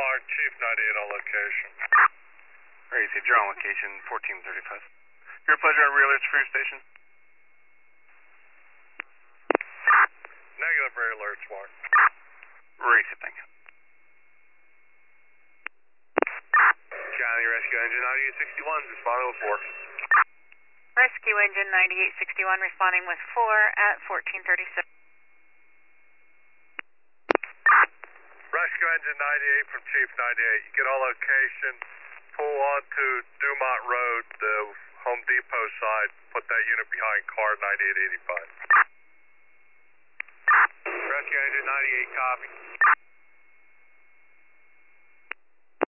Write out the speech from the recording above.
Chief 98 on location. Alright, so you're on location 1435. Your pleasure on rear alerts for your station. Negative rear alerts, Mark. Race it, thank you. Charlie, Rescue Engine 9861, responding with 4. Rescue Engine 9861 responding with 4 at 1436. Rescue Engine 98 from Chief 98. You get on location, pull onto Dumont Road, the Home Depot side, put that unit behind car 9885. Rescue Engine 98, copy.